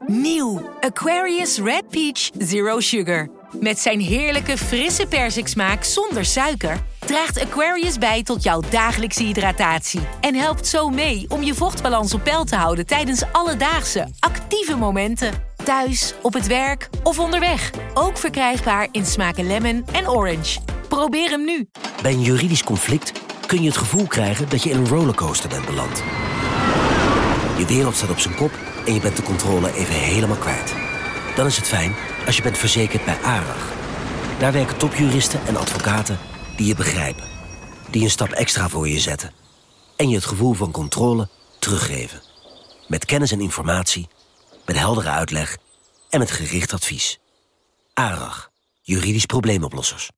Nieuw Aquarius Red Peach Zero Sugar. Met zijn heerlijke frisse persiksmaak zonder suiker draagt Aquarius bij tot jouw dagelijkse hydratatie. En helpt zo mee om je vochtbalans op peil te houden tijdens alledaagse, actieve momenten. Thuis, op het werk of onderweg. Ook verkrijgbaar in smaken lemon en orange. Probeer hem nu. Bij een juridisch conflict kun je het gevoel krijgen dat je in een rollercoaster bent beland. Je wereld staat op zijn kop en je bent de controle even helemaal kwijt. Dan is het fijn als je bent verzekerd bij ARAG. Daar werken topjuristen en advocaten die je begrijpen. Die een stap extra voor je zetten. En je het gevoel van controle teruggeven. Met kennis en informatie, met heldere uitleg en met gericht advies. ARAG, juridisch probleemoplossers.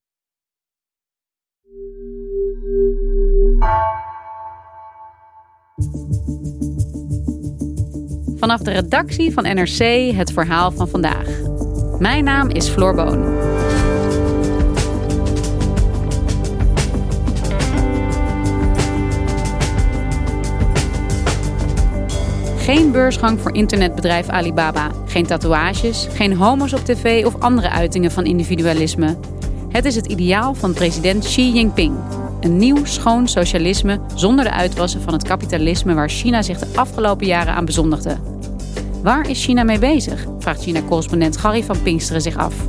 Vanaf de redactie van NRC het verhaal van vandaag. Mijn naam is Floor Boon. Geen beursgang voor internetbedrijf Alibaba. Geen tatoeages, geen homo's op tv of andere uitingen van individualisme. Het is het ideaal van president Xi Jinping. Een nieuw, schoon socialisme zonder de uitwassen van het kapitalisme waar China zich de afgelopen jaren aan bezondigde. Waar is China mee bezig? Vraagt China-correspondent Gary van Pinksteren zich af.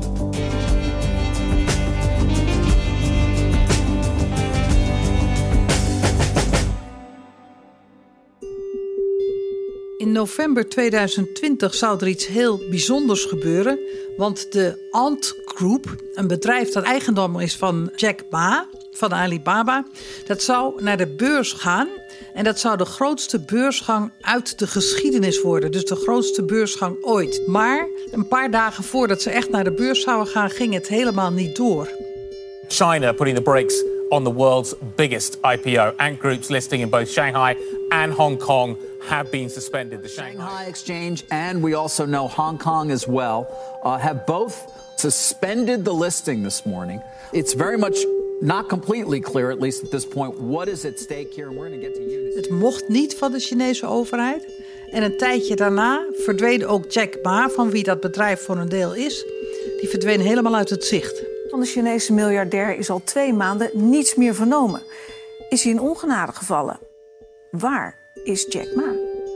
In november 2020 zou er iets heel bijzonders gebeuren. Want de Ant Group, een bedrijf dat eigendom is van Jack Ma, van Alibaba, dat zou naar de beurs gaan. En dat zou de grootste beursgang uit de geschiedenis worden. Dus de grootste beursgang ooit. Maar een paar dagen voordat ze echt naar de beurs zouden gaan, ging het helemaal niet door. China putting the brakes on the world's biggest IPO. Ant Group's listing in both Shanghai and Hong Kong have been suspended. The Shanghai Exchange and we also know Hong Kong as well have both suspended the listing this morning. It's very much not completely clear, at least at this point, what is at stake here. And we're going to get to unity. Het mocht niet van de Chinese overheid. En een tijdje daarna verdween ook Jack Ma, van wie dat bedrijf voor een deel is. Die verdween helemaal uit het zicht. Van de Chinese miljardair is al 2 maanden niets meer vernomen. Is hij in ongenade gevallen? Waar is Jack Ma?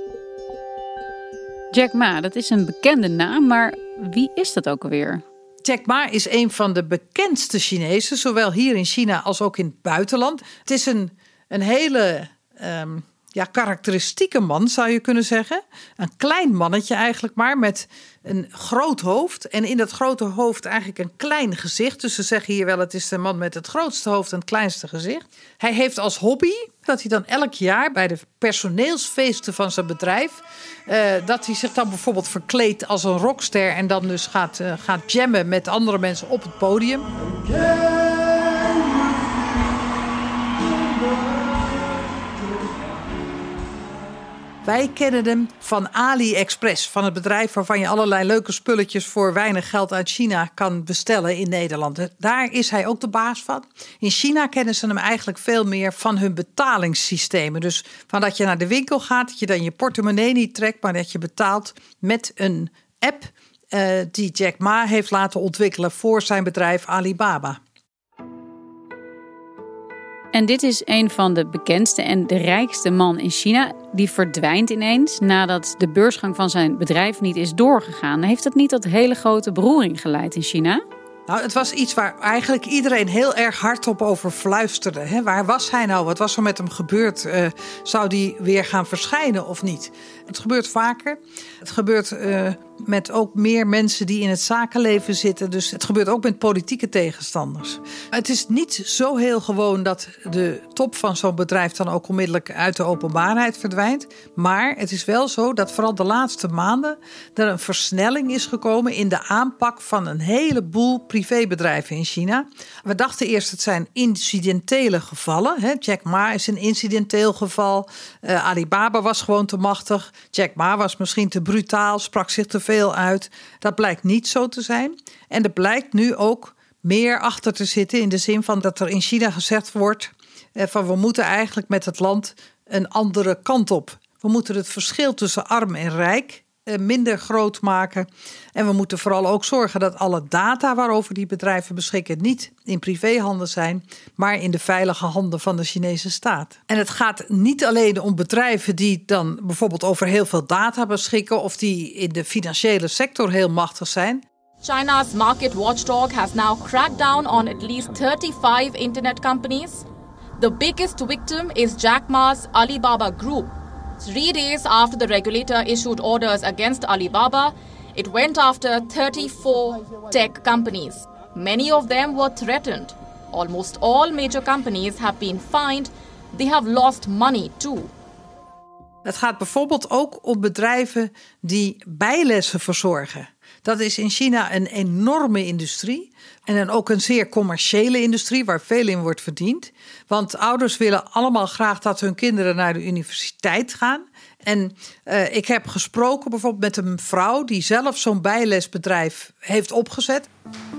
Jack Ma, dat is een bekende naam, maar wie is dat ook alweer? Jack Ma is een van de bekendste Chinezen, zowel hier in China als ook in het buitenland. Het is een hele karakteristieke man, zou je kunnen zeggen. Een klein mannetje eigenlijk maar, met een groot hoofd. En in dat grote hoofd eigenlijk een klein gezicht. Dus ze zeggen hier wel, het is de man met het grootste hoofd en het kleinste gezicht. Hij heeft als hobby dat hij dan elk jaar bij de personeelsfeesten van zijn bedrijf, dat hij zich dan bijvoorbeeld verkleedt als een rockster en dan dus gaat jammen met andere mensen op het podium. Wij kennen hem van AliExpress, van het bedrijf waarvan je allerlei leuke spulletjes voor weinig geld uit China kan bestellen in Nederland. Daar is hij ook de baas van. In China kennen ze hem eigenlijk veel meer van hun betalingssystemen. Dus van dat je naar de winkel gaat, dat je dan je portemonnee niet trekt, maar dat je betaalt met een app die Jack Ma heeft laten ontwikkelen voor zijn bedrijf Alibaba. En dit is een van de bekendste en de rijkste man in China. Die verdwijnt ineens nadat de beursgang van zijn bedrijf niet is doorgegaan. Heeft dat niet tot hele grote beroering geleid in China? Nou, het was iets waar eigenlijk iedereen heel erg hardop over fluisterde. Hè? Waar was hij nou? Wat was er met hem gebeurd? Zou die weer gaan verschijnen of niet? Het gebeurt vaker. Het gebeurt met ook meer mensen die in het zakenleven zitten. Dus het gebeurt ook met politieke tegenstanders. Het is niet zo heel gewoon dat de top van zo'n bedrijf dan ook onmiddellijk uit de openbaarheid verdwijnt. Maar het is wel zo dat vooral de laatste maanden er een versnelling is gekomen in de aanpak van een heleboel privébedrijven in China. We dachten eerst het zijn incidentele gevallen. Hè? Jack Ma is een incidenteel geval. Alibaba was gewoon te machtig. Jack Ma was misschien te brutaal, sprak zich te veel uit. Dat blijkt niet zo te zijn. En er blijkt nu ook meer achter te zitten in de zin van dat er in China gezegd wordt van we moeten eigenlijk met het land een andere kant op. We moeten het verschil tussen arm en rijk minder groot maken. En we moeten vooral ook zorgen dat alle data waarover die bedrijven beschikken niet in privéhanden zijn, maar in de veilige handen van de Chinese staat. En het gaat niet alleen om bedrijven die dan bijvoorbeeld over heel veel data beschikken of die in de financiële sector heel machtig zijn. China's market watchdog has now cracked down on at least 35 internet companies. The biggest victim is Jack Ma's Alibaba Group. 3 days after the regulator issued orders against Alibaba, it went after 34 tech companies. Many of them were threatened. Almost all major companies have been fined. They have lost money too. Het gaat bijvoorbeeld ook om bedrijven die bijlessen verzorgen. Dat is in China een enorme industrie en ook een zeer commerciële industrie waar veel in wordt verdiend. Want ouders willen allemaal graag dat hun kinderen naar de universiteit gaan. En ik heb gesproken bijvoorbeeld met een vrouw die zelf zo'n bijlesbedrijf heeft opgezet.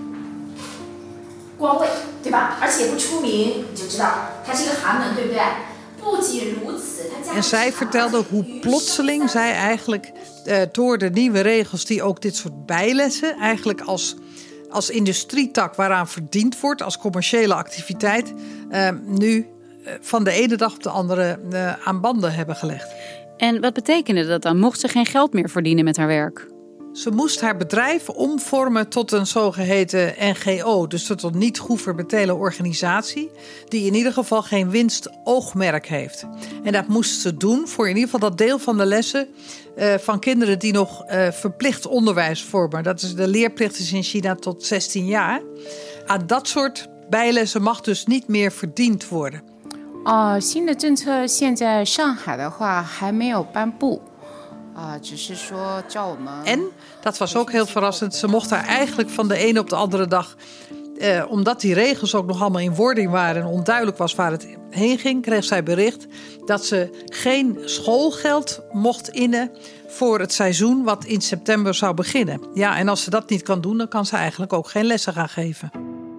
En zij vertelde hoe plotseling zij eigenlijk door de nieuwe regels die ook dit soort bijlessen eigenlijk als industrietak waaraan verdiend wordt, als commerciële activiteit, nu van de ene dag op de andere aan banden hebben gelegd. En wat betekende dat dan? Mocht ze geen geld meer verdienen met haar werk? Ze moest haar bedrijf omvormen tot een zogeheten NGO, dus tot een niet-gouvernementele organisatie, die in ieder geval geen winstoogmerk heeft. En dat moest ze doen voor in ieder geval dat deel van de lessen van kinderen die nog verplicht onderwijs vormen. De leerplicht is in China tot 16 jaar. Aan dat soort bijlessen mag dus niet meer verdiend worden. 新的政策现在上海的话还没有颁布。 En, dat was ook heel verrassend, ze mocht daar eigenlijk van de ene op de andere dag, omdat die regels ook nog allemaal in wording waren en onduidelijk was waar het heen ging, kreeg zij bericht dat ze geen schoolgeld mocht innen voor het seizoen wat in september zou beginnen. Ja, en als ze dat niet kan doen, dan kan ze eigenlijk ook geen lessen gaan geven.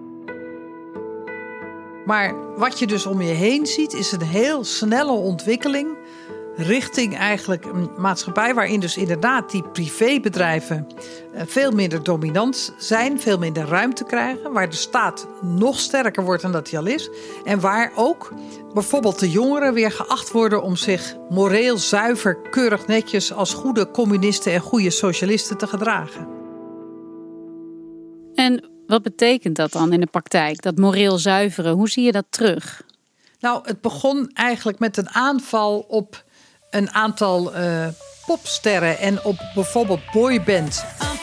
Maar wat je dus om je heen ziet, is een heel snelle ontwikkeling richting eigenlijk een maatschappij waarin dus inderdaad die privébedrijven veel minder dominant zijn, veel minder ruimte krijgen, waar de staat nog sterker wordt dan dat hij al is en waar ook bijvoorbeeld de jongeren weer geacht worden om zich moreel zuiver, keurig netjes als goede communisten en goede socialisten te gedragen. En wat betekent dat dan in de praktijk, dat moreel zuiveren? Hoe zie je dat terug? Nou, het begon eigenlijk met een aanval op een aantal popsterren en op bijvoorbeeld boyband.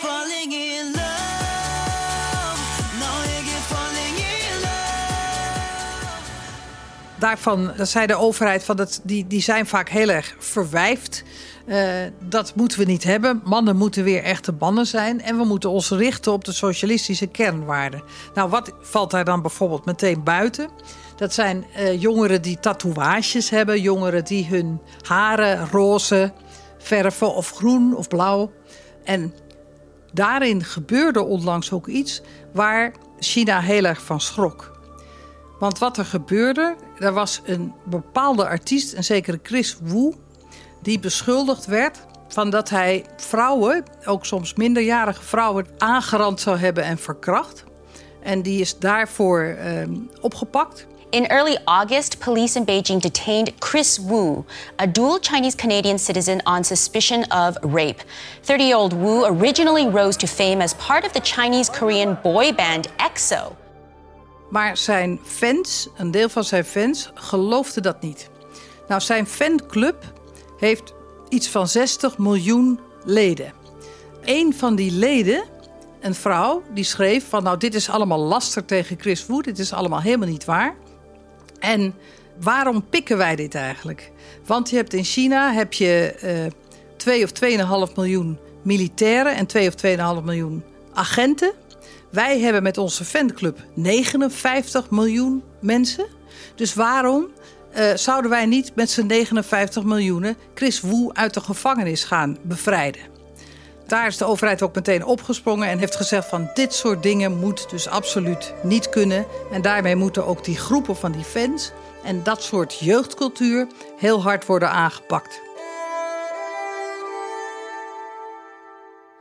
Daarvan zei de overheid van die zijn vaak heel erg verwijfd. Dat moeten we niet hebben. Mannen moeten weer echte mannen zijn. En we moeten ons richten op de socialistische kernwaarden. Nou, wat valt daar dan bijvoorbeeld meteen buiten? Dat zijn jongeren die tatoeages hebben. Jongeren die hun haren roze verven of groen of blauw. En daarin gebeurde onlangs ook iets waar China heel erg van schrok. Want wat er gebeurde, er was een bepaalde artiest, een zekere Chris Wu, die beschuldigd werd van dat hij vrouwen, ook soms minderjarige vrouwen, aangerand zou hebben en verkracht. En die is daarvoor opgepakt. In early August, police in Beijing detained Chris Wu, a dual Chinese-Canadian citizen on suspicion of rape. 30-year-old Wu originally rose to fame as part of the Chinese-Korean boy band EXO. Maar zijn fans, een deel van zijn fans, geloofde dat niet. Nou, zijn fanclub heeft iets van 60 miljoen leden. Eén van die leden, een vrouw, die schreef van nou, dit is allemaal laster tegen Chris Wu, dit is allemaal helemaal niet waar. En waarom pikken wij dit eigenlijk? Want je hebt in China 2 of 2,5 miljoen militairen en 2 of 2,5 miljoen agenten. Wij hebben met onze fanclub 59 miljoen mensen. Dus waarom zouden wij niet met z'n 59 miljoenen Chris Wu uit de gevangenis gaan bevrijden? Daar is de overheid ook meteen opgesprongen en heeft gezegd van dit soort dingen moet dus absoluut niet kunnen. En daarmee moeten ook die groepen van die fans en dat soort jeugdcultuur heel hard worden aangepakt.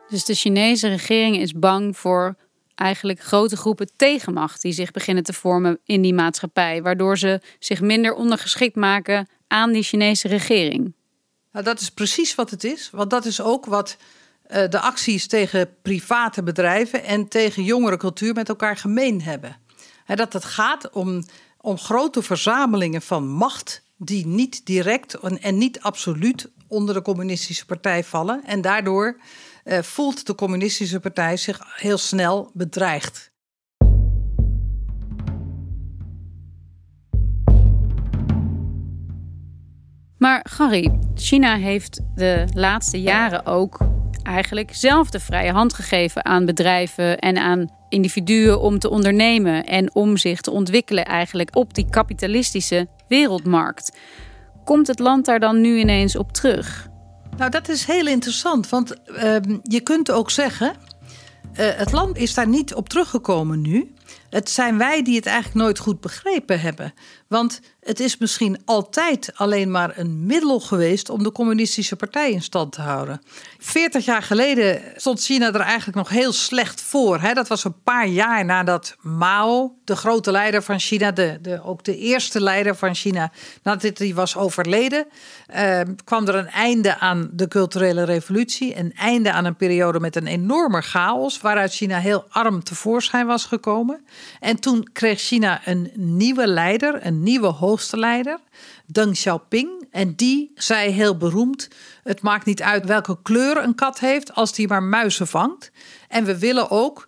Dus de Chinese regering is bang voor eigenlijk grote groepen tegenmacht die zich beginnen te vormen in die maatschappij, waardoor ze zich minder ondergeschikt maken aan die Chinese regering. Nou, dat is precies wat het is, want dat is ook wat de acties tegen private bedrijven en tegen jongerencultuur met elkaar gemeen hebben. Dat het gaat om grote verzamelingen van macht die niet direct en niet absoluut onder de communistische partij vallen. En daardoor voelt de communistische partij zich heel snel bedreigd. Maar Gary, China heeft de laatste jaren ook eigenlijk zelf de vrije hand gegeven aan bedrijven en aan individuen om te ondernemen en om zich te ontwikkelen eigenlijk op die kapitalistische wereldmarkt. Komt het land daar dan nu ineens op terug? Nou, dat is heel interessant, want je kunt ook zeggen, het land is daar niet op teruggekomen nu. Het zijn wij die het eigenlijk nooit goed begrepen hebben. Want het is misschien altijd alleen maar een middel geweest om de communistische partij in stand te houden. 40 jaar geleden stond China er eigenlijk nog heel slecht voor. Dat was een paar jaar nadat Mao, de grote leider van China, ook de eerste leider van China, nadat hij was overleden, kwam er een einde aan de culturele revolutie. Een einde aan een periode met een enorme chaos, waaruit China heel arm tevoorschijn was gekomen. En toen kreeg China een nieuwe leider, een nieuwe hoogste leider, Deng Xiaoping. En die zei heel beroemd, het maakt niet uit welke kleur een kat heeft als die maar muizen vangt. En we willen ook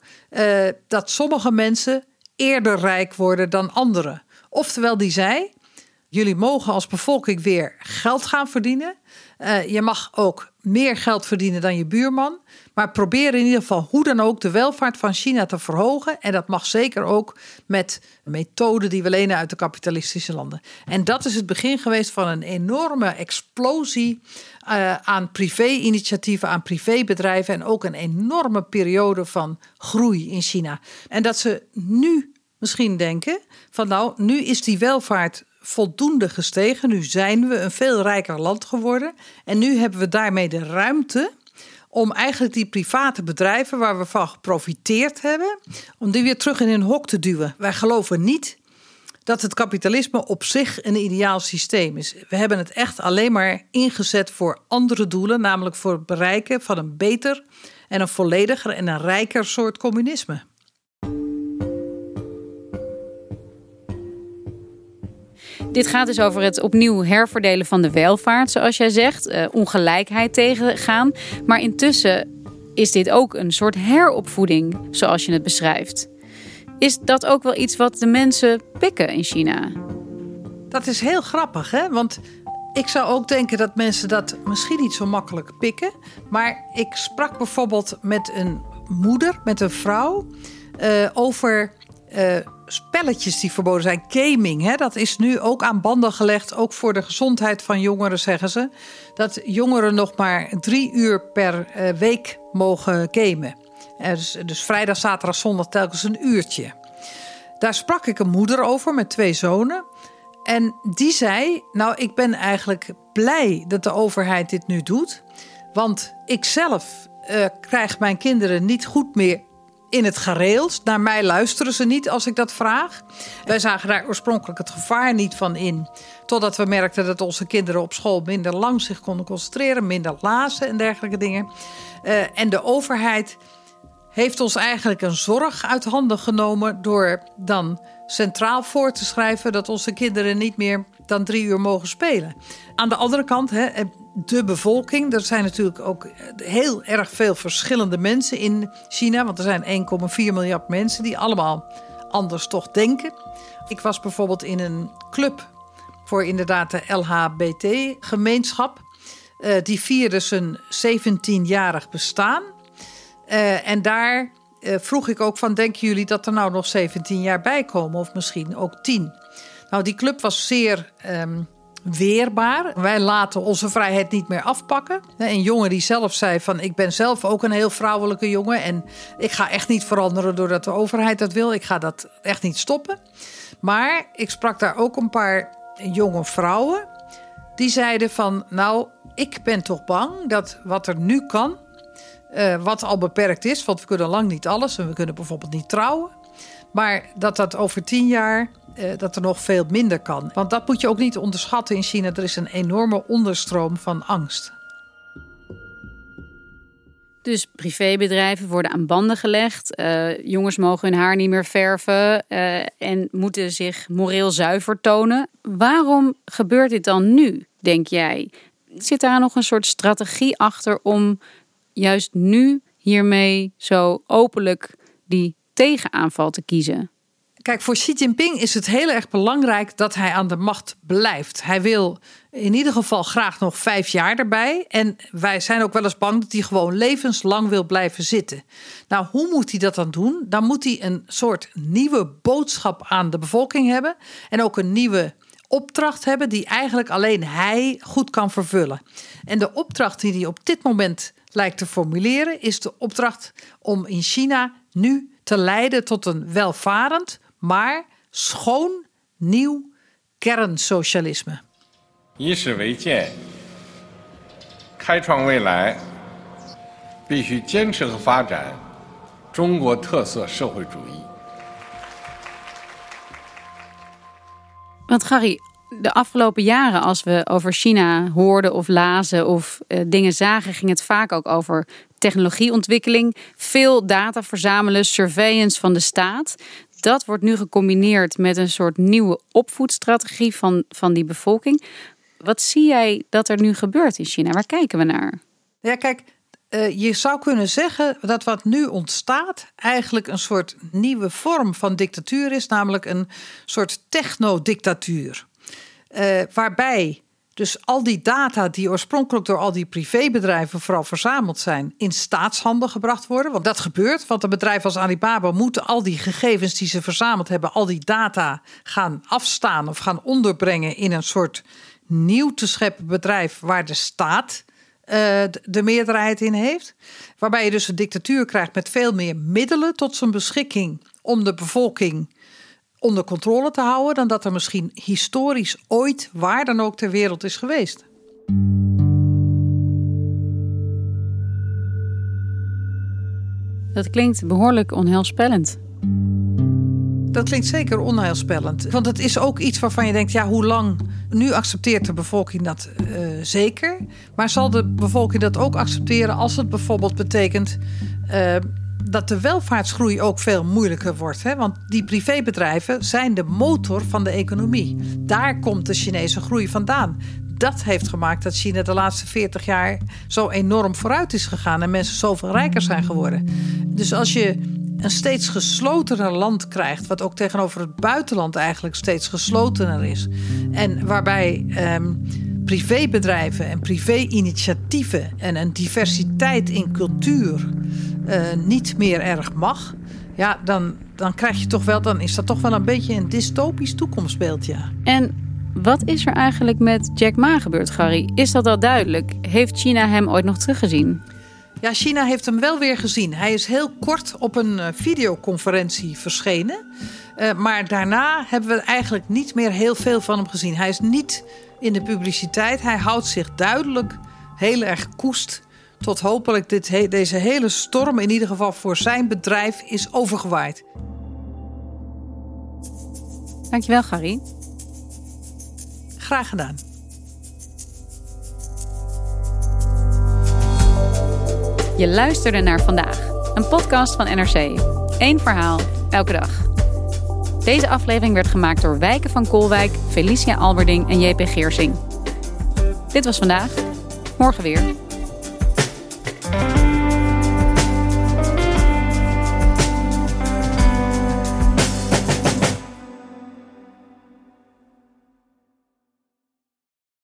dat sommige mensen eerder rijk worden dan anderen. Oftewel, die zei, jullie mogen als bevolking weer geld gaan verdienen. Je mag ook meer geld verdienen dan je buurman. Maar probeer in ieder geval hoe dan ook de welvaart van China te verhogen. En dat mag zeker ook met methoden die we lenen uit de kapitalistische landen. En dat is het begin geweest van een enorme explosie aan privé-initiatieven, aan privébedrijven. En ook een enorme periode van groei in China. En dat ze nu misschien denken van nou, nu is die welvaart voldoende gestegen. Nu zijn we een veel rijker land geworden. En nu hebben we daarmee de ruimte om eigenlijk die private bedrijven waar we van geprofiteerd hebben, om die weer terug in hun hok te duwen. Wij geloven niet dat het kapitalisme op zich een ideaal systeem is. We hebben het echt alleen maar ingezet voor andere doelen, namelijk voor het bereiken van een beter en een vollediger en een rijker soort communisme. Dit gaat dus over het opnieuw herverdelen van de welvaart, zoals jij zegt. Ongelijkheid tegengaan. Maar intussen is dit ook een soort heropvoeding, zoals je het beschrijft. Is dat ook wel iets wat de mensen pikken in China? Dat is heel grappig, hè? Want ik zou ook denken dat mensen dat misschien niet zo makkelijk pikken. Maar ik sprak bijvoorbeeld met een moeder, met een vrouw, over spelletjes die verboden zijn. Gaming, hè? Dat is nu ook aan banden gelegd, ook voor de gezondheid van jongeren, zeggen ze. Dat jongeren nog maar 3 uur per week mogen gamen. Dus vrijdag, zaterdag, zondag telkens een uurtje. Daar sprak ik een moeder over met 2 zonen. En die zei, nou, ik ben eigenlijk blij dat de overheid dit nu doet. Want ik zelf krijg mijn kinderen niet goed meer in het gareel. Naar mij luisteren ze niet als ik dat vraag. Wij zagen daar oorspronkelijk het gevaar niet van in. Totdat we merkten dat onze kinderen op school minder lang zich konden concentreren. Minder lazen en dergelijke dingen. En de overheid heeft ons eigenlijk een zorg uit handen genomen door dan centraal voor te schrijven dat onze kinderen niet meer dan 3 uur mogen spelen. Aan de andere kant, de bevolking. Er zijn natuurlijk ook heel erg veel verschillende mensen in China. Want er zijn 1,4 miljard mensen die allemaal anders toch denken. Ik was bijvoorbeeld in een club voor inderdaad de LHBT-gemeenschap. Die vierde zijn 17-jarig bestaan. En daar vroeg ik ook van, denken jullie dat er nou nog 17 jaar bij komen? Of misschien ook 10? Nou, die club was zeer weerbaar. Wij laten onze vrijheid niet meer afpakken. Een jongen die zelf zei van, ik ben zelf ook een heel vrouwelijke jongen. En ik ga echt niet veranderen doordat de overheid dat wil. Ik ga dat echt niet stoppen. Maar ik sprak daar ook een paar jonge vrouwen. Die zeiden van, nou, ik ben toch bang dat wat er nu kan, Wat al beperkt is, want we kunnen lang niet alles. En we kunnen bijvoorbeeld niet trouwen. Maar dat over 10 jaar dat er nog veel minder kan. Want dat moet je ook niet onderschatten in China. Er is een enorme onderstroom van angst. Dus privébedrijven worden aan banden gelegd. Jongens mogen hun haar niet meer verven en moeten zich moreel zuiver tonen. Waarom gebeurt dit dan nu, denk jij? Zit daar nog een soort strategie achter om juist nu hiermee zo openlijk die tegenaanval te kiezen? Kijk, voor Xi Jinping is het heel erg belangrijk dat hij aan de macht blijft. Hij wil in ieder geval graag nog 5 jaar erbij. En wij zijn ook wel eens bang dat hij gewoon levenslang wil blijven zitten. Nou, hoe moet hij dat dan doen? Dan moet hij een soort nieuwe boodschap aan de bevolking hebben. En ook een nieuwe opdracht hebben die eigenlijk alleen hij goed kan vervullen. En de opdracht die hij op dit moment lijkt te formuleren is de opdracht om in China nu te leiden tot een welvarend, maar schoon nieuw kernsocialisme. 以史为鉴，开创未来，必须坚持和发展中国特色社会主义。 Want Gary, de afgelopen jaren als we over China hoorden of lazen of dingen zagen, ging het vaak ook over technologieontwikkeling, veel data verzamelen, surveillance van de staat. Dat wordt nu gecombineerd met een soort nieuwe opvoedstrategie van die bevolking. Wat zie jij dat er nu gebeurt in China? Waar kijken we naar? Ja, kijk, je zou kunnen zeggen dat wat nu ontstaat eigenlijk een soort nieuwe vorm van dictatuur is, namelijk een soort technodictatuur. Waarbij dus al die data die oorspronkelijk door al die privébedrijven vooral verzameld zijn, in staatshanden gebracht worden. Want dat gebeurt, want een bedrijf als Alibaba moeten al die gegevens die ze verzameld hebben, al die data gaan afstaan of gaan onderbrengen in een soort nieuw te scheppen bedrijf waar de staat de meerderheid in heeft. Waarbij je dus een dictatuur krijgt met veel meer middelen tot zijn beschikking om de bevolking onder controle te houden dan dat er misschien historisch ooit waar dan ook ter wereld is geweest. Dat klinkt behoorlijk onheilspellend. Dat klinkt zeker onheilspellend. Want het is ook iets waarvan je denkt, ja, hoe lang? Nu accepteert de bevolking dat zeker. Maar zal de bevolking dat ook accepteren als het bijvoorbeeld betekent dat de welvaartsgroei ook veel moeilijker wordt. Hè? Want die privébedrijven zijn de motor van de economie. Daar komt de Chinese groei vandaan. Dat heeft gemaakt dat China de laatste 40 jaar zo enorm vooruit is gegaan en mensen zoveel rijker zijn geworden. Dus als je een steeds geslotener land krijgt, wat ook tegenover het buitenland eigenlijk steeds geslotener is, en waarbij privébedrijven en privé-initiatieven en een diversiteit in cultuur niet meer erg mag, ja, dan krijg je toch wel, dan is dat toch wel een beetje een dystopisch toekomstbeeld, ja. En wat is er eigenlijk met Jack Ma gebeurd, Gary? Is dat al duidelijk? Heeft China hem ooit nog teruggezien? Ja, China heeft hem wel weer gezien. Hij is heel kort op een videoconferentie verschenen. Maar daarna hebben we eigenlijk niet meer heel veel van hem gezien. Hij is niet in de publiciteit. Hij houdt zich duidelijk heel erg koest tot hopelijk deze hele storm, in ieder geval voor zijn bedrijf, is overgewaaid. Dankjewel, Gary. Graag gedaan. Je luisterde naar Vandaag, een podcast van NRC. 1 verhaal, elke dag. Deze aflevering werd gemaakt door Wijken van Kolwijk, Felicia Alberding en JP Geersing. Dit was Vandaag, morgen weer.